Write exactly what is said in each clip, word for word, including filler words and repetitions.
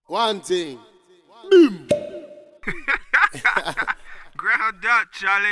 One thing. Boom. Ground up, Charlie.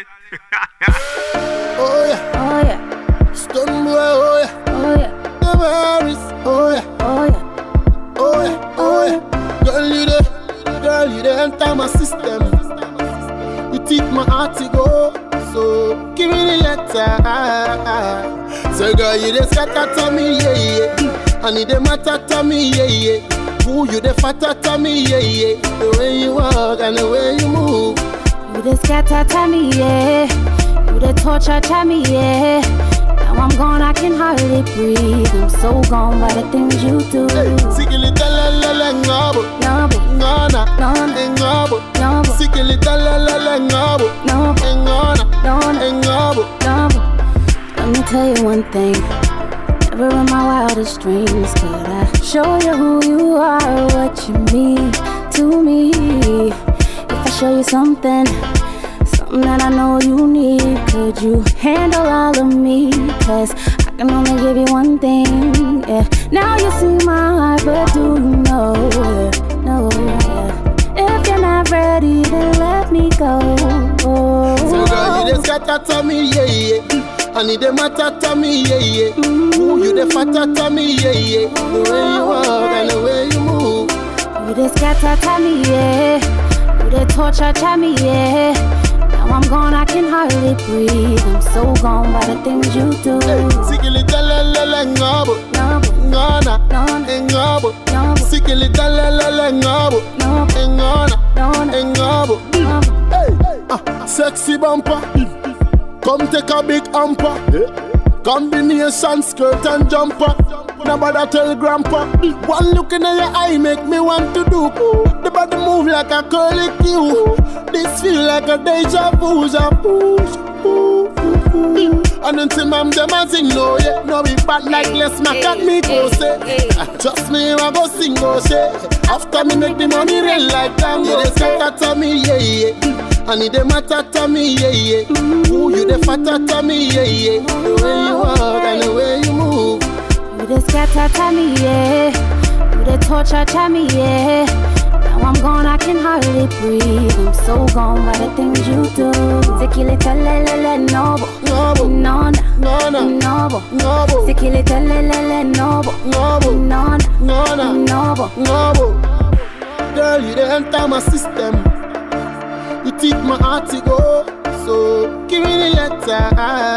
Oh yeah. Oh yeah. Stun boy, oh yeah. Oh yeah. The Paris, oh yeah. Oh yeah. Oh yeah, oh yeah. Girl, you there, girl, you there enter my system. You take my heart to go, so give me the letter. So girl, you the scatter to me, yeah, yeah. I need the matter to me, yeah, yeah. Who you the fatter to me, yeah, yeah. The way you walk and the way you move. You the scatter to me, yeah. You the torture to me, yeah. Now I'm gone, I can hardly breathe. I'm so gone by the things you do. Hey, sikili talalala ngabo, Ngabo, ngana, Ngana. ngabo. Ngabo. Sikili talalala ngabo, Ngabo. ngana, Ngana. ngabo. Ngabo. Let me tell you one thing. Never in my wildest dreams could I show you who you are, what you mean to me. If I show you something, something that I know you need, could you handle all of me? Cause I can only give you one thing, yeah. Now you see my heart, but do you know, yeah, no, yeah. If you're not ready, then let me go. So girl, you the scatter to me, yeah, yeah. I need the matter to me, yeah, yeah. Mm-hmm. Ooh, you the fatter to me, yeah, yeah. The way you walk and the way you move. You the scatter to me, yeah. You the torture to me, yeah. Now I'm gone, I can hardly breathe. I'm so gone by the things you do. Hey, sikili talalala ngabo, Ngabo, ngana, Ngana. ngabo. Ngabo. Sikili talalala ngabo, Ngabo. ngana, Ngana. ngabo. Ngabo. Hey, ah, sexy bumper. Come take a big hamper. Combination skirt and jumper. Nobody tell grandpa. One look in your eye make me want to do. The body move like a curly cue. This feel like a deja vu. And until mom them a sing no yeah. No be bad like Les Mac at me go say. Trust me I go sing go say. After me make the money rain like tango. They scatter to me yeah yeah. I need the matter to me, yeah, yeah. Mm-hmm. Ooh, you the fatter to me, yeah, yeah. The way you walk and the way you move. You the scatter to me, yeah. You the torture to me, yeah. Now I'm gone, I can hardly breathe. I'm so gone by the things you do. Sikili talelele nobo, Nobo, nona, nona, nobo, nobo. Sikili talelele nobo, Nobo, nona, nona, nobo. nobo. Girl, you the enter my system. You take my heart to go, so give me the letter.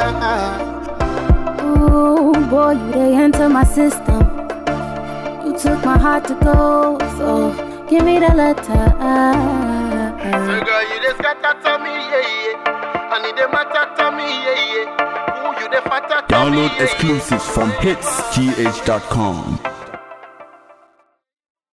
Ooh, boy, you they enter my system. You took my heart to go, so give me the letter. So girl, you the scatter to me, yeah, yeah. I need the matter to me, yeah, yeah. Ooh, you the fatter to me, Download yeah, yeah. exclusives from hits g h dot com.